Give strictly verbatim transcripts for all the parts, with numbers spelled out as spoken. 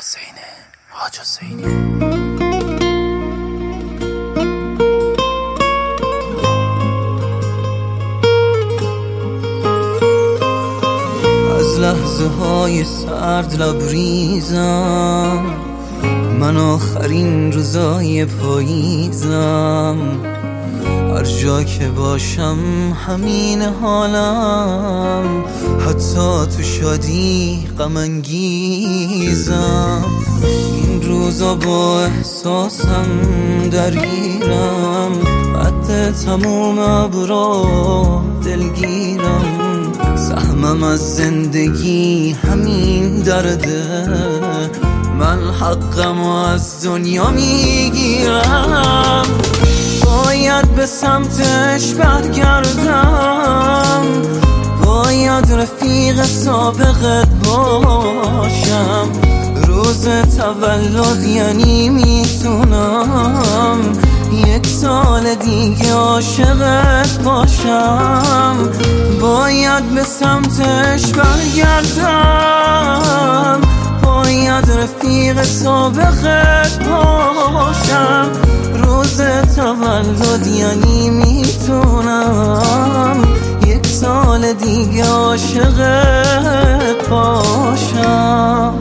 حسین حاج حسینی. از لحظه های سرد لبریزم، من آخرین روزای پاییزم. هر جا که باشم همین حالم، حتی تو شادی غم انگیزم. این روزا با احساسم درگیرم، قد تموم ابرا دلگیرم. سهمم از زندگی همین درده، من حقم از دنیا میگیرم. باید به سمتش برگردم، باید رفیق سابقت باشم. روز تولد یعنی میتونم یک سال دیگه عاشقت باشم. باید به سمتش برگردم، باید رفیق سابقت باشم. روز تولد یعنی میتونم یک سال دیگه عاشقت باشم.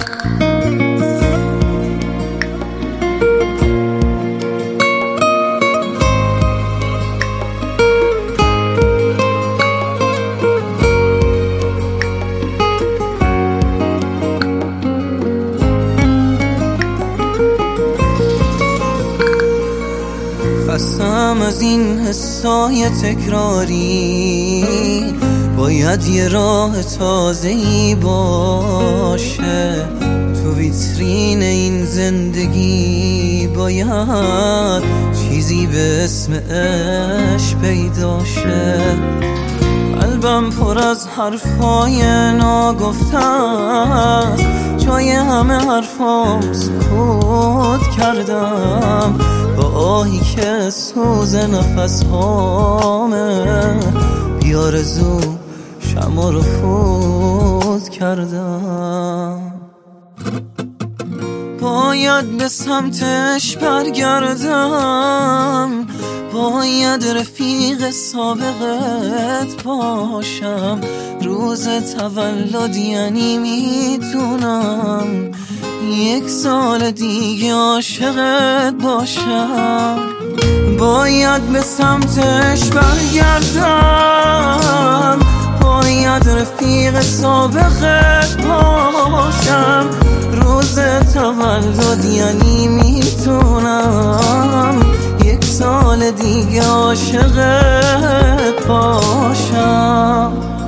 خستم از این حسای تکراری، باید یه راه تازه‌ای باشه. تو ویترین این زندگی باید چیزی به اسم عشق پیدا شه. قلبم پر از حرفای ناگفته است، جای همه حرفام سکوت کردم. با آهی که سوز نفس هامه، بیارزو شمع رو فوت کردم. باید به سمتش برگردم، باید رفیق سابقت باشم. روز تولد یعنی میتونم یک سال دیگه عاشقت باشم. باید به سمتش برگردم، باید رفیق سابقت باشم. روز تولد یعنی میتونم یک سال دیگه عاشقت باشم.